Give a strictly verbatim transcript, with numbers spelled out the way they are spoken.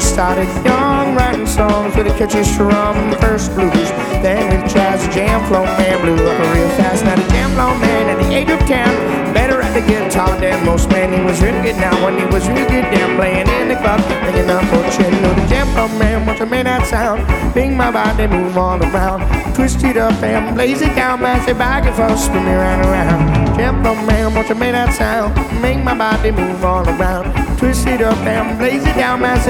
started young, writing songs with a catchy strum. First blues, then with jazz, jam flow man blew up real fast. Now the jam flow man at the age of ten, better at the guitar than most men. He was really good now when he was really good then playing in the club, picking up for chin. No, the jam flow man, watch I made that sound. Bing my body, move all around, twist it up and blaze it down, mash it back and forth, spin me round and round. Jam flow man, watch I made that sound. Make my body move all around, twist it up and blaze it down, mash it